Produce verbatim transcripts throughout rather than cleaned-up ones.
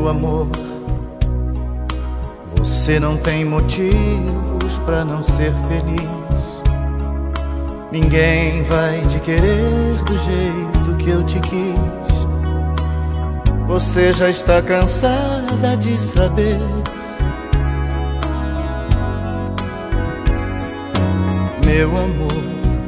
meu amor, você não tem motivos pra não ser feliz. Ninguém vai te querer do jeito que eu te quis. Você já está cansada de saber. Meu amor,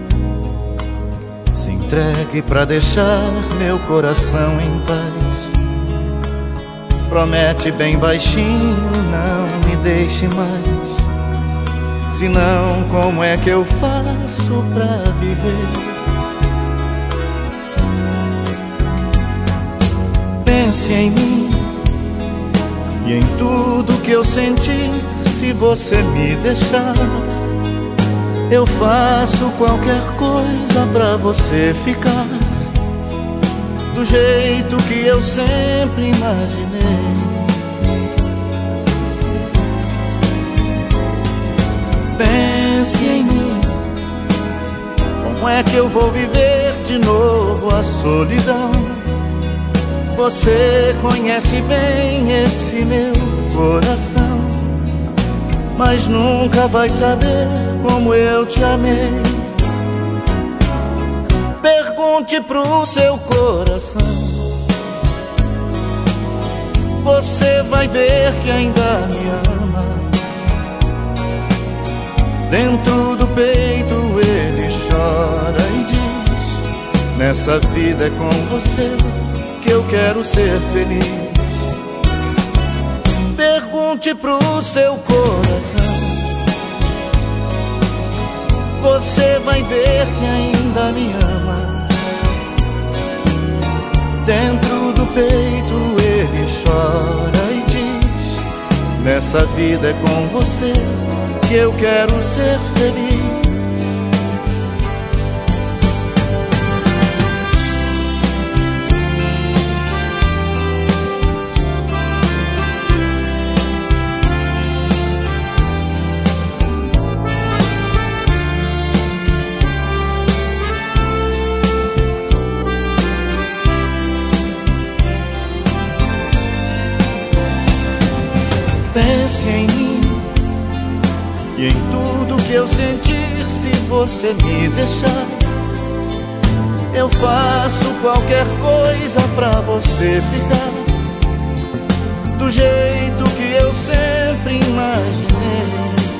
se entregue pra deixar meu coração em paz. Promete bem baixinho, não me deixe mais. Senão, como é que eu faço pra viver? Pense em mim e em tudo que eu sentir. Se você me deixar, eu faço qualquer coisa pra você ficar do jeito que eu sempre imaginei. Pense em mim, como é que eu vou viver de novo a solidão? Você conhece bem esse meu coração, mas nunca vai saber como eu te amei. Pergunte pro seu coração, você vai ver que ainda me ama. Dentro do peito ele chora e diz: nessa vida é com você que eu quero ser feliz. Pergunte pro seu coração, você vai ver que ainda me ama. Dentro do peito ele chora e diz: nessa vida é com você que eu quero ser feliz. Pense em mim e em tudo que eu sentir. Se você me deixar, eu faço qualquer coisa pra você ficar do jeito que eu sempre imaginei.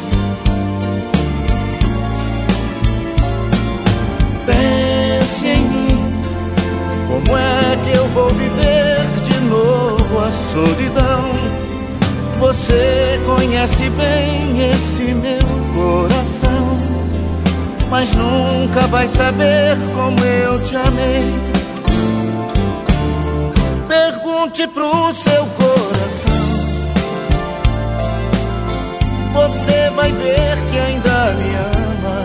Pense em mim, como é que eu vou viver de novo a solidão? Você conhece bem esse meu coração, mas nunca vai saber como eu te amei. Pergunte pro seu coração, você vai ver que ainda me ama.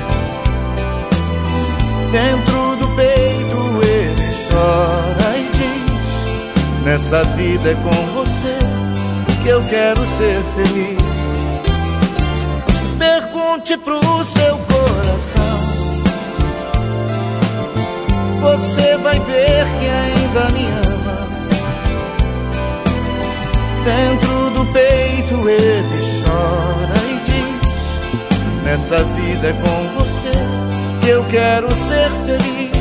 Dentro do peito ele chora e diz: nessa vida é com você que eu quero ser feliz. Pergunte pro seu coração, você vai ver que ainda me ama. Dentro do peito ele chora e diz: nessa vida é com você que eu quero ser feliz.